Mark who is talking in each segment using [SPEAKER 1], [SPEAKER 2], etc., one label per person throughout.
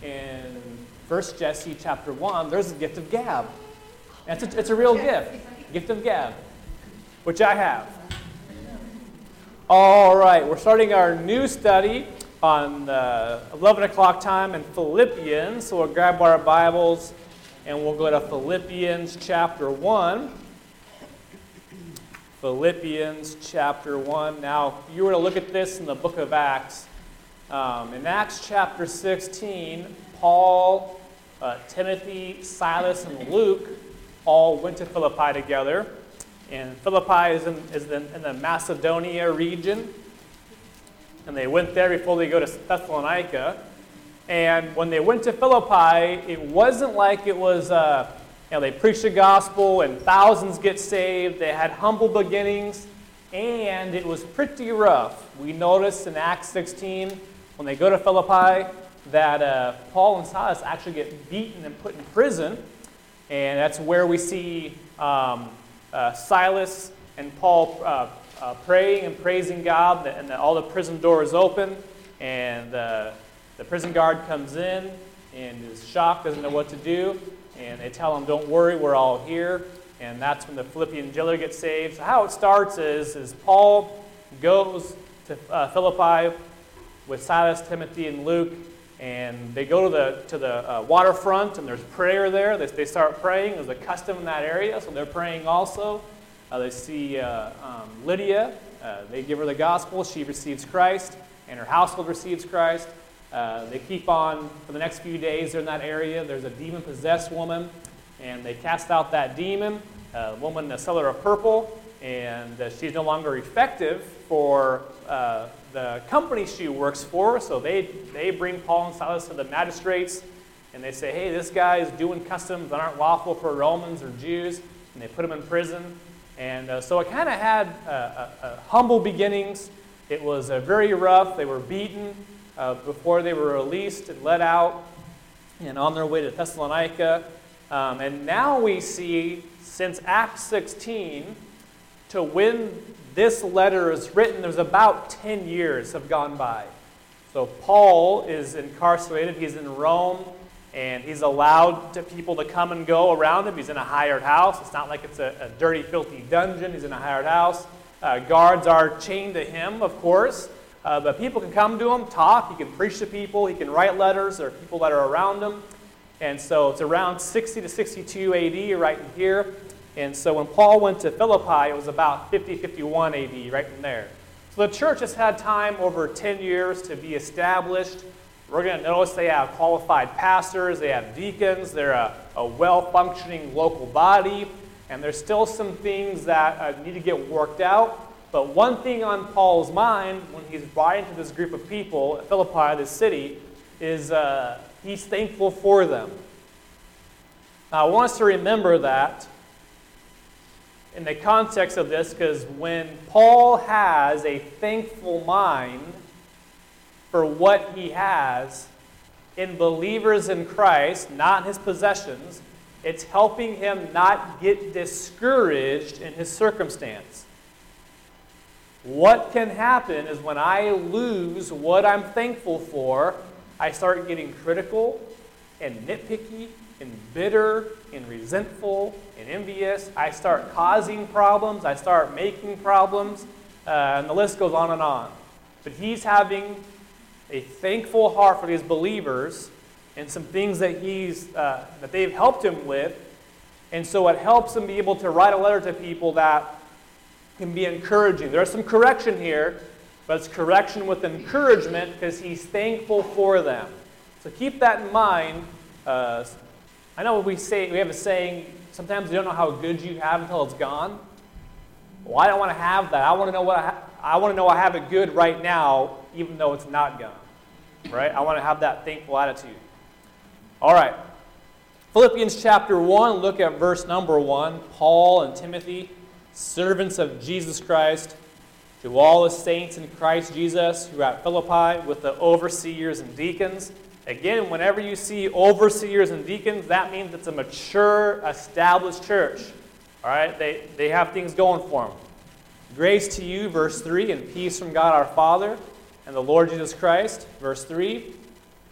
[SPEAKER 1] in 1 Jesse chapter 1, there's a gift of gab. It's a real gift of gab, which I have. All right, we're starting our new study on 11 o'clock time in Philippians. So we'll grab our Bibles and we'll go to Philippians chapter 1. Philippians chapter 1. Now, if you were to look at this in the book of Acts, in Acts chapter 16, Paul, Timothy, Silas, and Luke all went to Philippi together. And Philippi is in the Macedonia region. And they went there before they go to Thessalonica. And when they went to Philippi, it wasn't like it was, they preached the gospel and thousands get saved. They had humble beginnings. And it was pretty rough. We noticed in Acts 16, when they go to Philippi, that Paul and Silas actually get beaten and put in prison. And that's where we see Silas and Paul praying and praising God, and all the prison doors open, and the prison guard comes in and is shocked, doesn't know what to do, and they tell him, "Don't worry, we're all here." And that's when the Philippian jailer gets saved. So how it starts is Paul goes to Philippi with Silas, Timothy, and Luke, and they go to the waterfront, and there's prayer there. They start praying. There's a custom in that area, so they're praying also. They see Lydia. They give her the gospel. She receives Christ, and her household receives Christ. They keep on for the next few days. They're in that area. There's a demon-possessed woman, and they cast out that demon, a woman, a seller of purple, and she's no longer effective for the company she works for. So they bring Paul and Silas to the magistrates, and they say, "Hey, this guy is doing customs that aren't lawful for Romans or Jews," and they put him in prison. And so it kind of had humble beginnings. It was very rough. They were beaten before they were released and let out and on their way to Thessalonica. And now we see, since Acts 16, to when this letter is written, there's about 10 years have gone by. So Paul is incarcerated. He's in Rome. And he's allowed people to come and go around him. He's in a hired house. It's not like it's a dirty, filthy dungeon. He's in a hired house. Guards are chained to him, of course. But people can come to him, talk. He can preach to people. He can write letters. There are people that are around him. And so it's around 60 to 62 AD right in here. And so when Paul went to Philippi, it was about 50, 51 AD right in there. So the church has had time over 10 years to be established. We're going to notice they have qualified pastors, they have deacons, they're a well-functioning local body, and there's still some things that need to get worked out. But one thing on Paul's mind when he's writing to this group of people at Philippi, this city, is he's thankful for them. Now, I want us to remember that in the context of this, because when Paul has a thankful mind for what he has in believers in Christ, not his possessions, it's helping him not get discouraged in his circumstance. What can happen is when I lose what I'm thankful for, I start getting critical and nitpicky and bitter and resentful and envious. I start causing problems. I start making problems. And the list goes on and on. But he's having a thankful heart for these believers and some things that that they've helped him with. And so it helps him be able to write a letter to people that can be encouraging. There's some correction here, but it's correction with encouragement because he's thankful for them. So keep that in mind. I know we have a saying, sometimes you don't know how good you have until it's gone. Well, I don't want to have that. I want to know I want to know I have it good right now, even though it's not gone. Right? I want to have that thankful attitude. All right. Philippians chapter 1, look at verse number 1. Paul and Timothy, servants of Jesus Christ, to all the saints in Christ Jesus who are at Philippi with the overseers and deacons. Again, whenever you see overseers and deacons, that means it's a mature, established church. All right? They have things going for them. Grace to you, verse 3, and peace from God our Father and the Lord Jesus Christ, verse 3.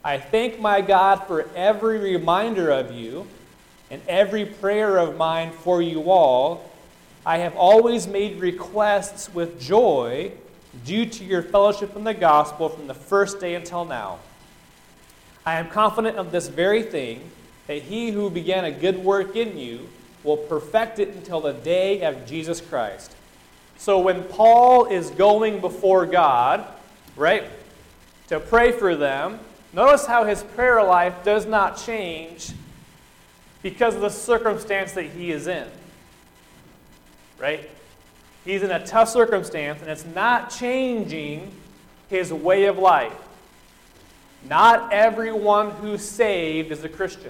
[SPEAKER 1] I thank my God for every reminder of you and every prayer of mine for you all. I have always made requests with joy due to your fellowship in the gospel from the first day until now. I am confident of this very thing, that he who began a good work in you will perfect it until the day of Jesus Christ. So when Paul is going before God, right, to pray for them, notice how his prayer life does not change because of the circumstance that he is in. Right? He's in a tough circumstance, and it's not changing his way of life. Not everyone who's saved is a Christian.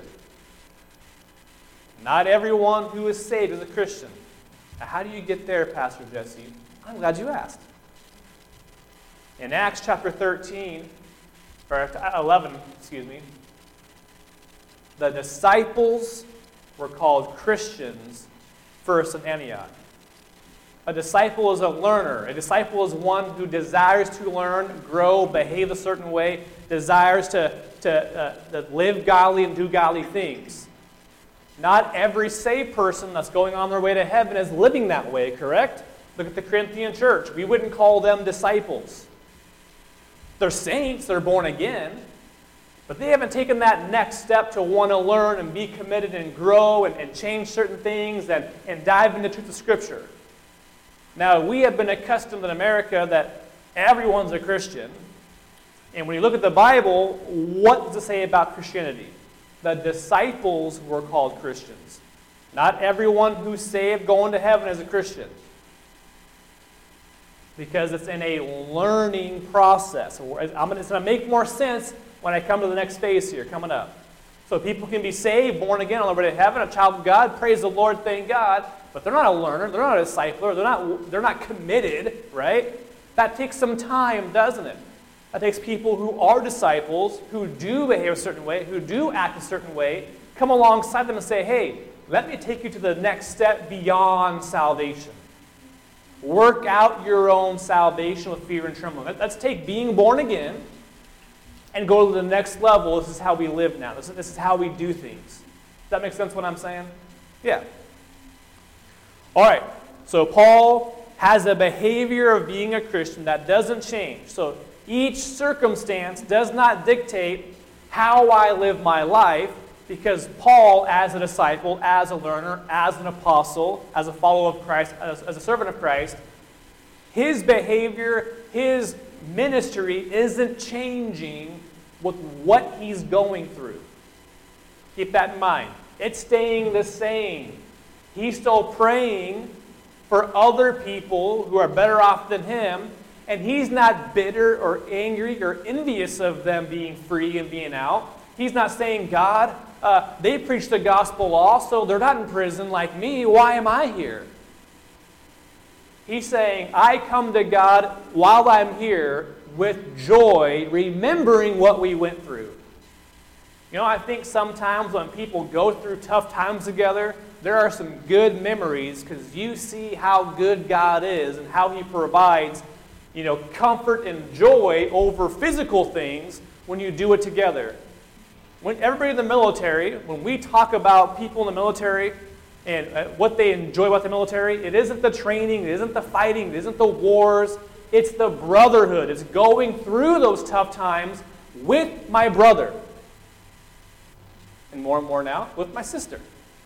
[SPEAKER 1] Not everyone who is saved is a Christian. Now, how do you get there, Pastor Jesse? I'm glad you asked. In Acts chapter 13, or 11, the disciples were called Christians first in Antioch. A disciple is a learner. A disciple is one who desires to learn, grow, behave a certain way, desires to live godly and do godly things. Not every saved person that's going on their way to heaven is living that way, correct? Look at the Corinthian church. We wouldn't call them disciples. They're saints, they're born again, but they haven't taken that next step to want to learn and be committed and grow and change certain things and dive into the truth of Scripture. Now, we have been accustomed in America that everyone's a Christian. And when you look at the Bible, what does it say about Christianity? The disciples were called Christians. Not everyone who's saved going to heaven is a Christian. Because it's in a learning process. It's going to make more sense when I come to the next phase here, coming up. So people can be saved, born again, on their way to heaven, a child of God, praise the Lord, thank God. But they're not a learner, they're not a discipler, they're not committed, right? That takes some time, doesn't it? That takes people who are disciples, who do behave a certain way, who do act a certain way, come alongside them and say, hey, let me take you to the next step beyond salvation. Work out your own salvation with fear and trembling. Let's take being born again and go to the next level. This is how we live now. This is how we do things. Does that make sense what I'm saying? Yeah. All right, so Paul has a behavior of being a Christian that doesn't change. So each circumstance does not dictate how I live my life, because Paul, as a disciple, as a learner, as an apostle, as a follower of Christ, as a servant of Christ, his behavior, his ministry isn't changing with what he's going through. Keep that in mind. It's staying the same. He's still praying for other people who are better off than him, and he's not bitter or angry or envious of them being free and being out. He's not saying, God, they preach the gospel also. They're not in prison like me. Why am I here? He's saying, I come to God while I'm here with joy, remembering what we went through. You know, I think sometimes when people go through tough times together, there are some good memories because you see how good God is and how he provides, comfort and joy over physical things when you do it together. When everybody in the military, when we talk about people in the military and what they enjoy about the military, it isn't the training, it isn't the fighting, it isn't the wars, it's the brotherhood. It's going through those tough times with my brother. And more now, with my sister.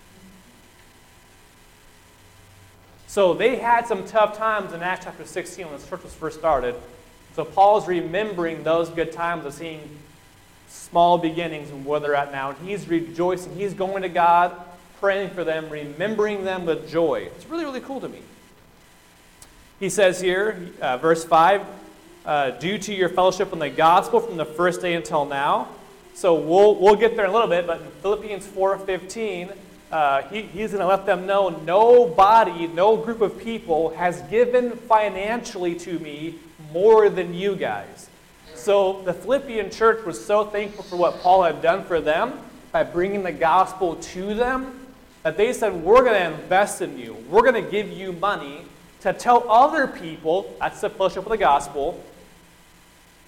[SPEAKER 1] So they had some tough times in Acts chapter 16 when the church was first started. So Paul's remembering those good times of seeing small beginnings and where they're at now. And he's rejoicing. He's going to God, praying for them, remembering them with joy. It's really, really cool to me. He says here, verse 5, due to your fellowship in the gospel from the first day until now. So we'll get there in a little bit, but in Philippians 4:15, he's going to let them know nobody, no group of people has given financially to me more than you guys. So the Philippian church was so thankful for what Paul had done for them by bringing the gospel to them that they said, we're going to invest in you. We're going to give you money to tell other people, that's the fellowship of the gospel,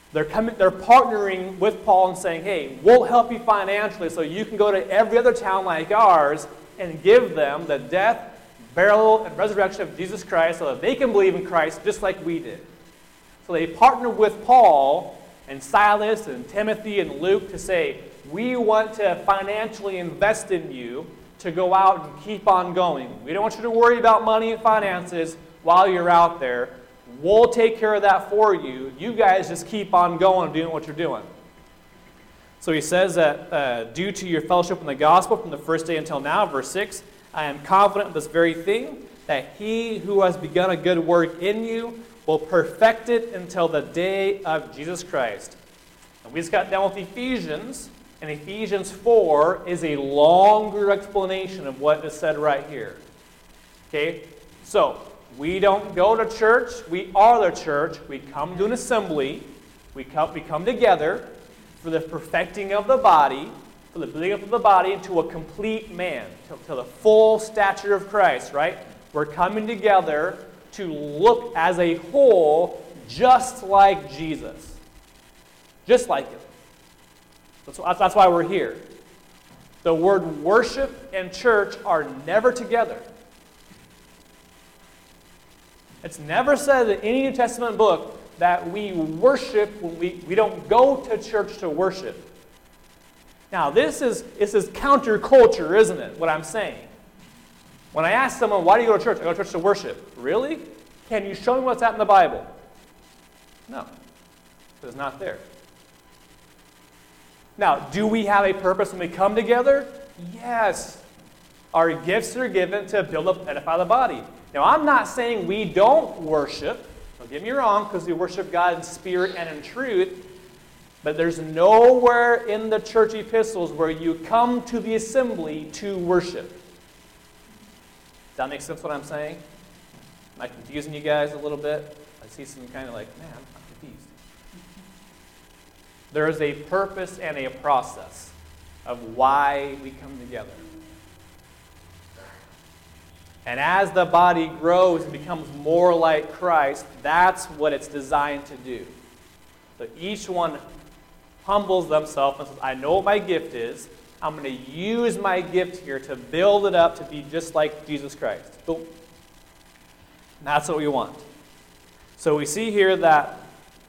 [SPEAKER 1] They're partnering with Paul and saying, hey, we'll help you financially so you can go to every other town like ours and give them the death, burial, and resurrection of Jesus Christ so that they can believe in Christ just like we did. So they partnered with Paul and Silas and Timothy and Luke to say, we want to financially invest in you to go out and keep on going. We don't want you to worry about money and finances while you're out there. We'll take care of that for you. You guys just keep on going, doing what you're doing. So he says that due to your fellowship in the gospel from the first day until now, verse 6, I am confident of this very thing, that he who has begun a good work in you will perfect it until the day of Jesus Christ. And we just got done with Ephesians, and Ephesians 4 is a longer explanation of what is said right here. Okay? So, we don't go to church. We are the church. We come to an assembly. We come together for the perfecting of the body, for the building up of the body into a complete man, to the full stature of Christ, right? We're coming together to look as a whole just like Jesus. Just like him. That's why we're here. The word worship and church are never together. It's never said in any New Testament book that we worship when we don't go to church to worship. Now, this is counterculture, isn't it, what I'm saying? When I ask someone, why do you go to church? I go to church to worship. Really? Can you show me what's that in the Bible? No. It's not there. Now, do we have a purpose when we come together? Yes. Our gifts are given to build up and edify the body. Now, I'm not saying we don't worship. Don't get me wrong, because we worship God in spirit and in truth. But there's nowhere in the church epistles where you come to the assembly to worship. Does that make sense what I'm saying? Am I confusing you guys a little bit? I see some kind of like, man, I'm confused. There is a purpose and a process of why we come together. And as the body grows and becomes more like Christ, that's what it's designed to do. So each one humbles themselves and says, I know what my gift is. I'm going to use my gift here to build it up to be just like Jesus Christ. Boom. That's what we want. So we see here that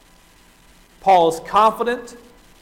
[SPEAKER 1] Paul is confident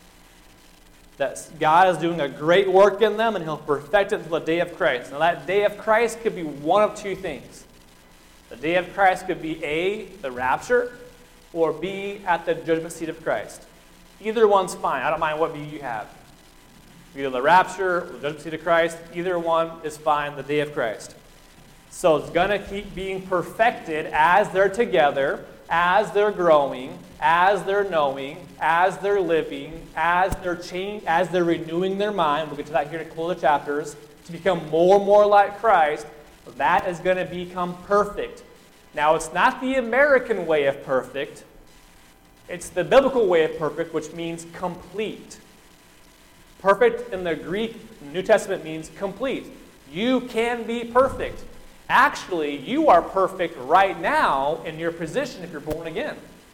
[SPEAKER 1] that God is doing a great work in them and he'll perfect it until the day of Christ. Now that day of Christ could be one of two things. The day of Christ could be A, the rapture, or B, at the judgment seat of Christ. Either one's fine. I don't mind what view you have. Either the rapture or the judgment seat of Christ, either one is fine, the day of Christ. So it's going to keep being perfected as they're together, as they're growing, as they're knowing, as they're living, as they're renewing their mind. We'll get to that here to close the chapters. To become more and more like Christ, that is going to become perfect. Now, it's not the American way of perfect. It's the biblical way of perfect, which means complete. Perfect in the Greek New Testament means complete. You can be perfect. Actually, you are perfect right now in your position if you're born again.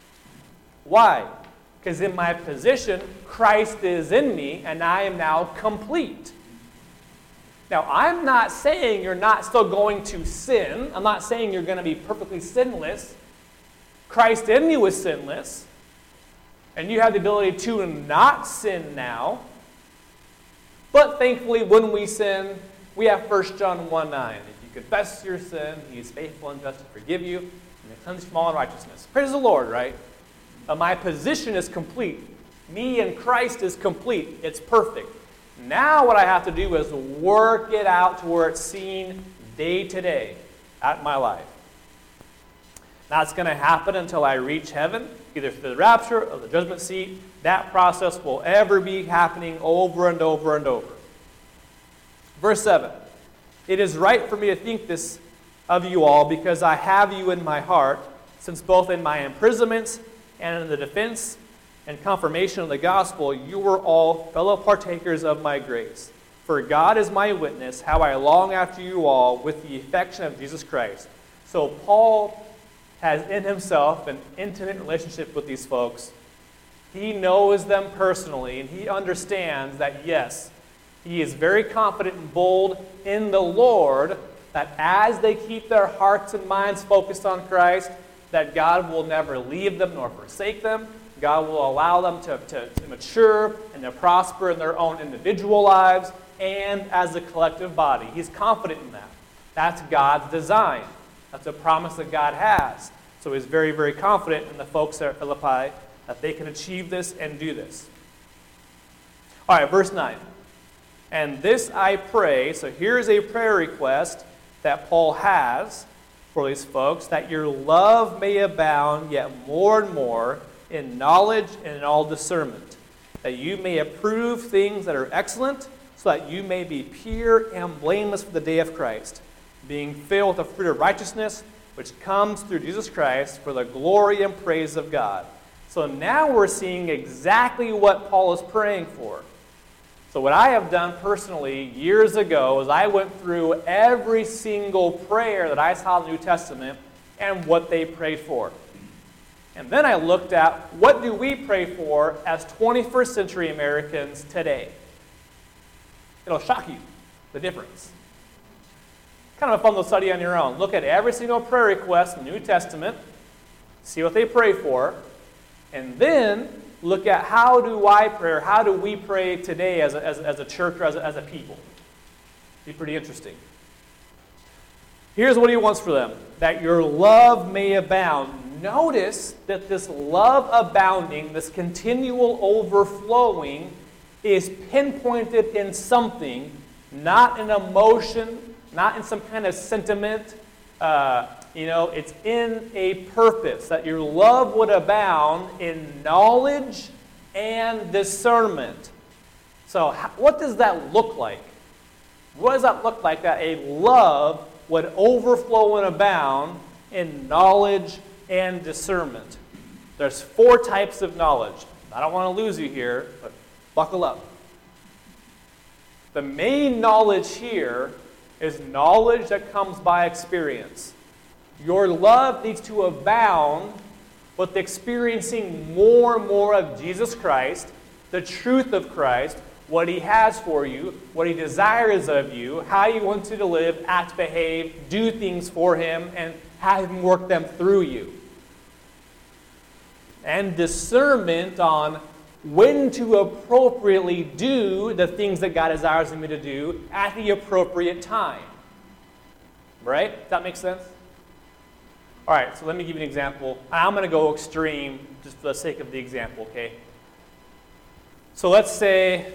[SPEAKER 1] Why? Because in my position, Christ is in me, and I am now complete. Now, I'm not saying you're not still going to sin. I'm not saying you're going to be perfectly sinless. Christ in you is sinless, and you have the ability to not sin now. But thankfully, when we sin, we have 1 John 1:9. Confess your sin, he is faithful and just to forgive you, and to cleanse you from all unrighteousness. Praise the Lord, right? But my position is complete. Me and Christ is complete. It's perfect. Now what I have to do is work it out to where it's seen day to day at my life. That's going to happen until I reach heaven, either through the rapture or the judgment seat. That process will ever be happening over and over and over. Verse 7. It is right for me to think this of you all because I have you in my heart, since both in my imprisonments and in the defense and confirmation of the gospel, you were all fellow partakers of my grace. For God is my witness, how I long after you all with the affection of Jesus Christ. So Paul has in himself an intimate relationship with these folks. He knows them personally, and he understands that, yes, he is very confident and bold in the Lord that as they keep their hearts and minds focused on Christ, that God will never leave them nor forsake them. God will allow them to mature and to prosper in their own individual lives and as a collective body. He's confident in that. That's God's design. That's a promise that God has. So he's very, very confident in the folks at Philippi that they can achieve this and do this. All right, verse 9. And this I pray, so here's a prayer request that Paul has for these folks, that your love may abound yet more and more in knowledge and in all discernment, that you may approve things that are excellent, so that you may be pure and blameless for the day of Christ, being filled with the fruit of righteousness, which comes through Jesus Christ for the glory and praise of God. So now we're seeing exactly what Paul is praying for. So what I have done personally years ago is I went through every single prayer that I saw in the New Testament and what they prayed for. And then I looked at what do we pray for as 21st century Americans today. It'll shock you, the difference. Kind of a fun little study on your own. Look at every single prayer request in the New Testament, see what they pray for, and then look at how do I pray, or how do we pray today as a church or as a people. Be pretty interesting. Here's what he wants for them, that your love may abound. Notice that this love abounding, this continual overflowing, is pinpointed in something, not an emotion, not in some kind of sentiment. It's in a purpose, that your love would abound in knowledge and discernment. So what does that look like? What does that look like, that a love would overflow and abound in knowledge and discernment? There's 4 types of knowledge. I don't want to lose you here, but buckle up. The main knowledge here is knowledge that comes by experience. Your love needs to abound with experiencing more and more of Jesus Christ, the truth of Christ, what he has for you, what he desires of you, how he wants you to live, act, behave, do things for him, and have him work them through you. And discernment on when to appropriately do the things that God desires me to do at the appropriate time. Right? Does that make sense? All right, so let me give you an example. I'm going to go extreme just for the sake of the example, okay? So let's say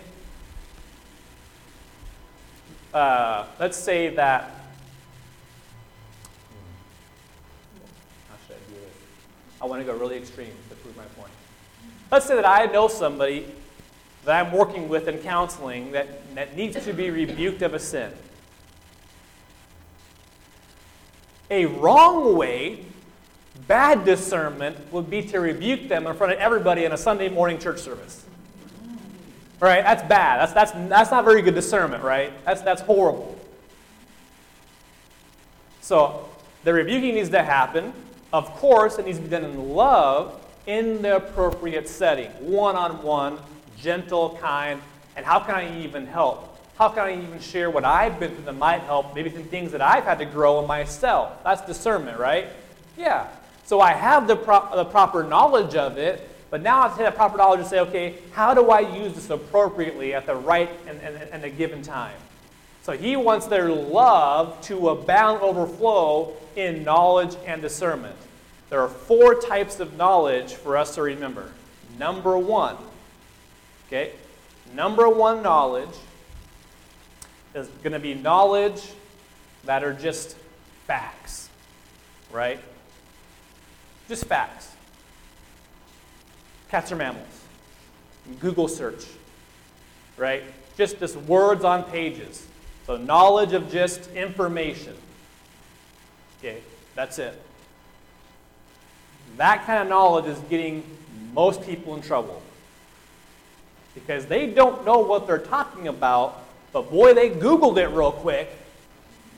[SPEAKER 1] that, how should I do this? I want to go really extreme to prove my point. Let's say that I know somebody that I'm working with in counseling that needs to be rebuked of a sin. A wrong way, bad discernment, would be to rebuke them in front of everybody in a Sunday morning church service. Right? That's bad. That's not very good discernment, right? That's horrible. So the rebuking needs to happen. Of course, it needs to be done in love, in the appropriate setting, one-on-one, gentle, kind. And how can I even help? How can I even share what I've been through that might help, maybe some things that I've had to grow in myself? That's discernment, right? Yeah. So I have the proper knowledge of it, but now I have that proper knowledge to say, okay, how do I use this appropriately at the right and the given time? So he wants their love to abound, overflow in knowledge and discernment. There are 4 types of knowledge for us to remember. Number 1, okay? Number 1 knowledge is going to be knowledge that are just facts, right? Just facts. Cats are mammals. Google search, right? Just words on pages. So knowledge of just information. Okay, that's it. That kind of knowledge is getting most people in trouble because they don't know what they're talking about, but boy, they Googled it real quick.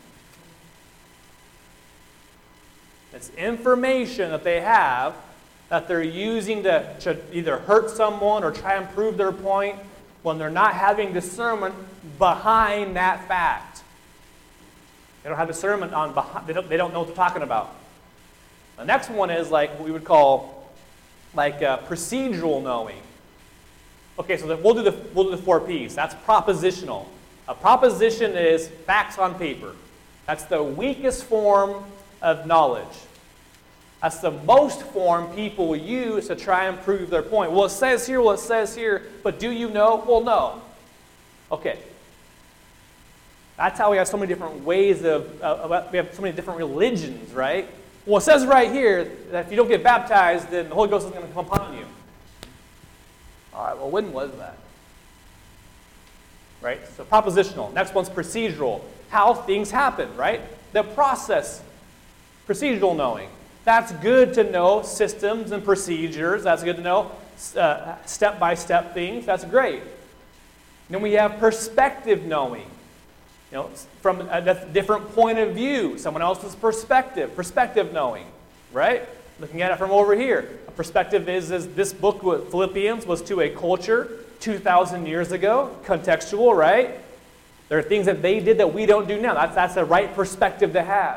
[SPEAKER 1] It's information that they have that they're using to either hurt someone or try and prove their point when they're not having discernment behind that fact. They don't have discernment on behind, they don't know what they're talking about. The next one is like what we would call like procedural knowing. Okay, so we'll do the 4 P's. That's propositional. A proposition is facts on paper. That's the weakest form of knowledge. That's the most form people use to try and prove their point. Well, it says here, but do you know? Well, no. Okay. That's how we have so many different ways we have so many different religions, right? Well, it says right here that if you don't get baptized, then the Holy Ghost is going to come upon you. All right, well, when was that? Right? So propositional. Next one's procedural. How things happen, right? The process. Procedural knowing. That's good to know systems and procedures. That's good to know step-by-step things. That's great. Then we have perspective knowing. You know, from a different point of view, someone else's perspective knowing, right? Looking at it from over here. A perspective is this book, Philippians, was to a culture 2,000 years ago, contextual, right? There are things that they did that we don't do now. That's the right perspective to have.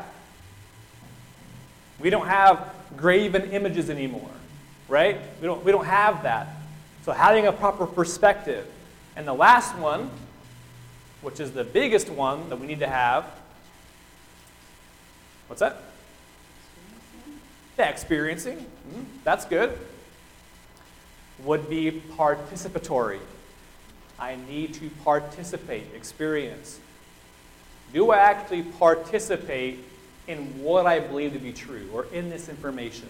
[SPEAKER 1] We don't have graven images anymore, right? We don't have that. So having a proper perspective. And the last one, which is the biggest one that we need to have, what's that? Yeah, experiencing. That's good. Would be participatory. I need to participate, experience. Do I actually participate in what I believe to be true, or in this information?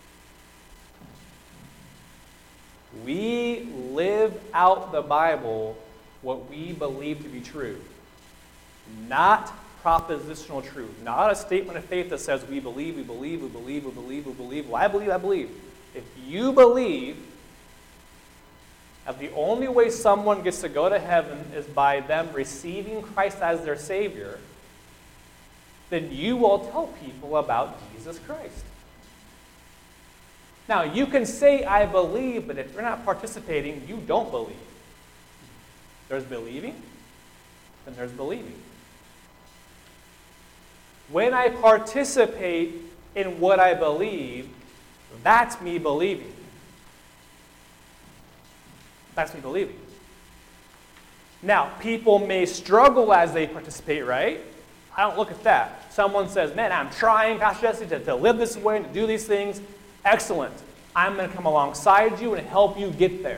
[SPEAKER 1] We live out the Bible what we believe to be true. Not propositional truth. Not a statement of faith that says we believe, we believe, we believe, we believe, we believe. Well, I believe, I believe. If you believe that the only way someone gets to go to heaven is by them receiving Christ as their Savior, then you will tell people about Jesus Christ. Now, you can say, I believe, but if you're not participating, you don't believe. There's believing, then there's believing. When I participate in what I believe, that's me believing. That's me believing. Now, people may struggle as they participate, right? I don't look at that. Someone says, man, I'm trying, Pastor Jesse, to live this way and to do these things. Excellent. I'm going to come alongside you and help you get there.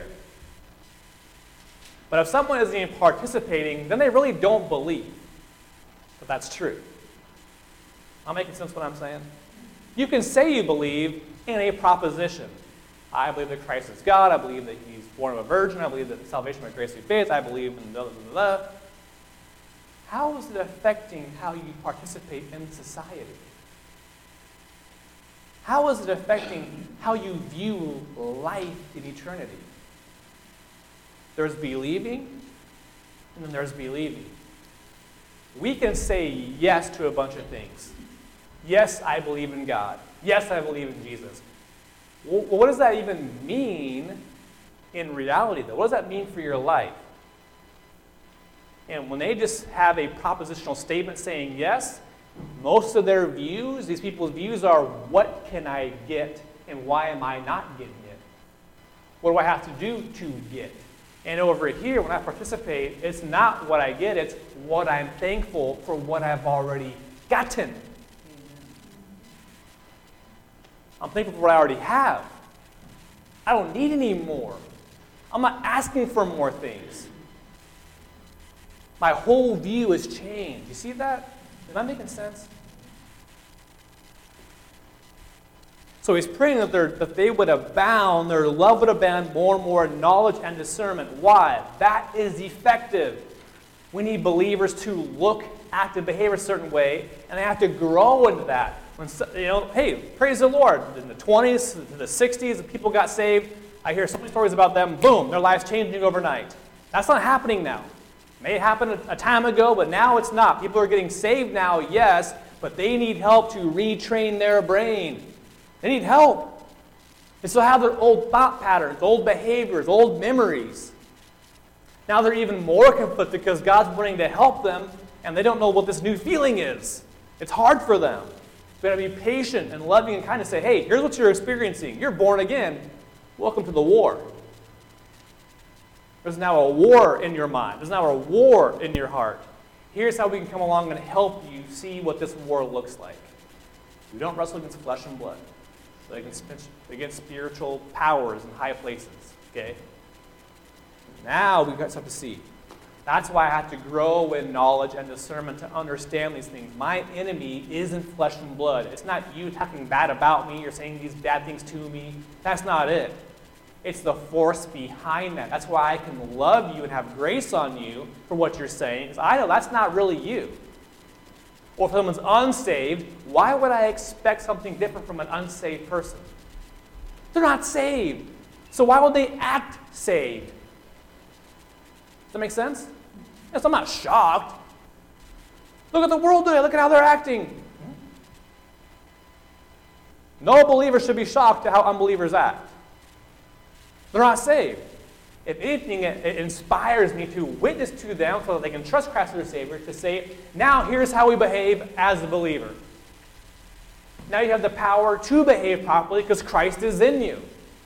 [SPEAKER 1] But if someone isn't even participating, then they really don't believe. But that's true. Am I making sense what I'm saying? You can say you believe in a proposition. I believe that Christ is God. I believe that he's born of a virgin. I believe that salvation by grace through faith. I believe in blah, blah, blah, blah. How is it affecting how you participate in society? How is it affecting how you view life in eternity? There's believing, and then there's believing. We can say yes to a bunch of things. Yes, I believe in God. Yes, I believe in Jesus. Well, what does that even mean in reality, though? What does that mean for your life? And when they just have a propositional statement saying yes, most of their views, these people's views are, what can I get and why am I not getting it? What do I have to do to get? And over here, when I participate, it's not what I get, it's what I'm thankful for what I've already gotten. I'm thankful for what I already have. I don't need any more. I'm not asking for more things. My whole view has changed. You see that? Am I making sense? So he's praying that they would abound, their love would abound more and more in knowledge and discernment. Why? That is effective. We need believers to look, act, and behave a certain way, and they have to grow into that. When, hey, praise the Lord. In the 20s, to the 60s, people got saved. I hear so many stories about them. Boom, their lives changing overnight. That's not happening now. It may happen a time ago, but now it's not. People are getting saved now, yes, but they need help to retrain their brain. They need help. They still have their old thought patterns, old behaviors, old memories. Now they're even more conflicted because God's wanting to help them, and they don't know what this new feeling is. It's hard for them. We've got to be patient and loving and kind of say, hey, here's what you're experiencing. You're born again. Welcome to the war. There's now a war in your mind. There's now a war in your heart. Here's how we can come along and help you see what this war looks like. We don't wrestle against flesh and blood. But against spiritual powers in high places. Okay? Now we start to see. That's why I have to grow in knowledge and discernment to understand these things. My enemy isn't flesh and blood. It's not you talking bad about me or saying these bad things to me. That's not it. It's the force behind that. That's why I can love you and have grace on you for what you're saying, because I know that's not really you. Or if someone's unsaved, why would I expect something different from an unsaved person? They're not saved. So why would they act saved? Does that make sense? Yes, I'm not shocked. Look at the world today. Look at how they're acting. No believer should be shocked at how unbelievers act. They're not saved. If anything, it inspires me to witness to them so that they can trust Christ as their Savior, to say, now here's how we behave as a believer. Now you have the power to behave properly because Christ is in you.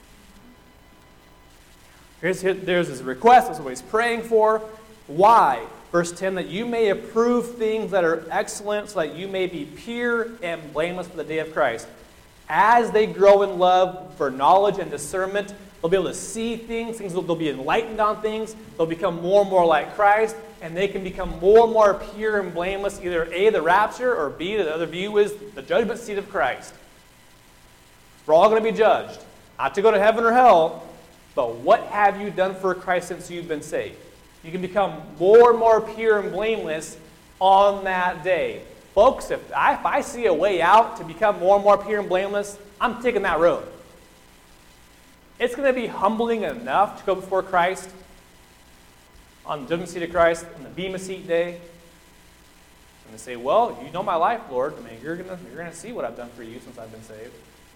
[SPEAKER 1] There's his request. That's what he's praying for. Why? Verse 10, that you may approve things that are excellent, so that you may be pure and blameless for the day of Christ. As they grow in love for knowledge and discernment, they'll be able to see things, they'll be enlightened on things, they'll become more and more like Christ, and they can become more and more pure and blameless, either A, the rapture, or B, the other view is the judgment seat of Christ. We're all going to be judged. Not to go to heaven or hell, but what have you done for Christ since you've been saved? You can become more and more pure and blameless on that day. Folks, if I see a way out to become more and more pure and blameless, I'm taking that road. It's going to be humbling enough to go before Christ on the judgment seat of Christ, on the Bema Seat day, and to say, well, you know my life, Lord. I mean, you're going to see what I've done for you since I've been saved.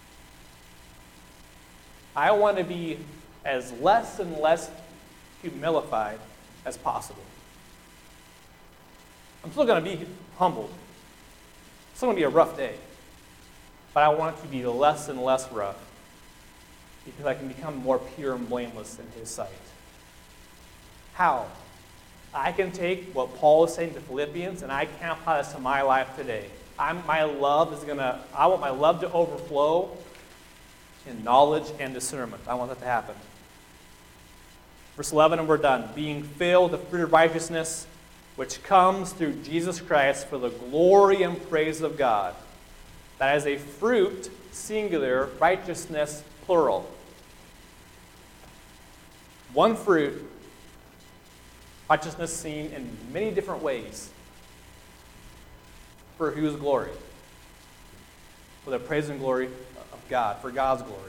[SPEAKER 1] I want to be as less and less humilified as possible. I'm still going to be humbled. It's still going to be a rough day. But I want it to be less and less rough, because I can become more pure and blameless in his sight. How? I can take what Paul is saying to Philippians, and I can apply this to my life today. I want my love to overflow in knowledge and discernment. I want that to happen. Verse 11, and we're done. Being filled with the fruit of righteousness, which comes through Jesus Christ for the glory and praise of God. That is a fruit, singular, righteousness, plural. One fruit, righteousness seen in many different ways. For whose glory? For the praise and glory of God, for God's glory.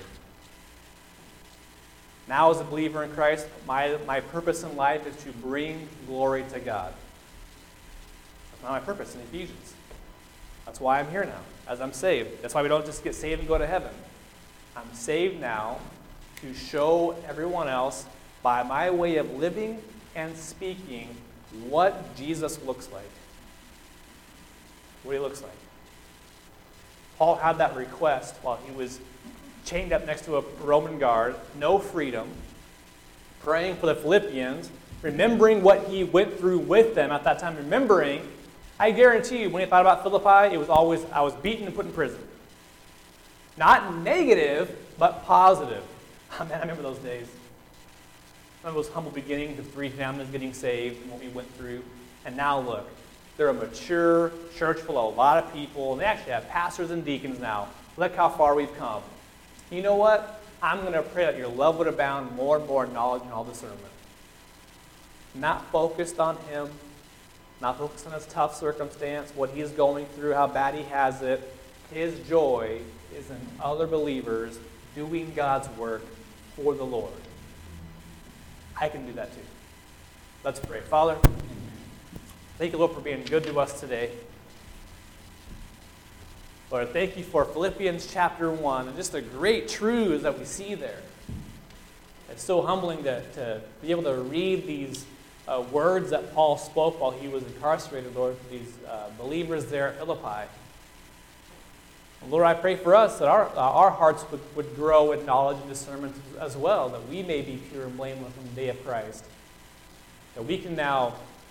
[SPEAKER 1] Now, as a believer in Christ, my purpose in life is to bring glory to God. That's not my purpose in Ephesians. That's why I'm here now, as I'm saved. That's why we don't just get saved and go to heaven. I'm saved now to show everyone else, by my way of living and speaking, what Jesus looks like. What he looks like. Paul had that request while he was chained up next to a Roman guard, no freedom, praying for the Philippians, remembering what he went through with them at that time, remembering, I guarantee you, when he thought about Philippi, it was always, I was beaten and put in prison. Not negative, but positive. Oh, man, I remember those days. I remember those humble beginnings of 3 families getting saved and what we went through. And now look, they're a mature church full of a lot of people, and they actually have pastors and deacons now. Look how far we've come. You know what? I'm going to pray that your love would abound more and more in knowledge and all discernment. Not focused on him, not focused on his tough circumstance, what he is going through, how bad he has it. His joy is in other believers doing God's work for the Lord. I can do that too. Let's pray. Father, thank you, Lord, for being good to us today. Lord, thank you for Philippians chapter 1 and just the great truths that we see there. It's so humbling to be able to read these words that Paul spoke while he was incarcerated, Lord, to these believers there at Philippi. And Lord, I pray for us that our hearts would grow in knowledge and discernment as well, that we may be pure and blameless on the day of Christ. That we can now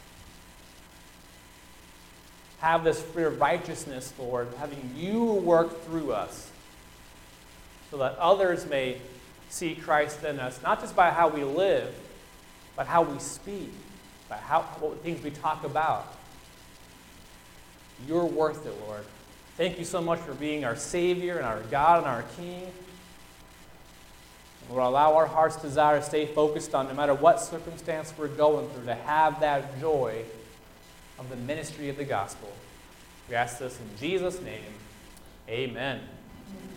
[SPEAKER 1] have this spirit of righteousness, Lord, having you work through us, so that others may see Christ in us, not just by how we live, but how we speak, by what things we talk about. You're worth it, Lord. Thank you so much for being our Savior and our God and our King. And Lord, allow our heart's desire to stay focused on, no matter what circumstance we're going through, to have that joy of the ministry of the gospel. We ask this in Jesus' name. Amen.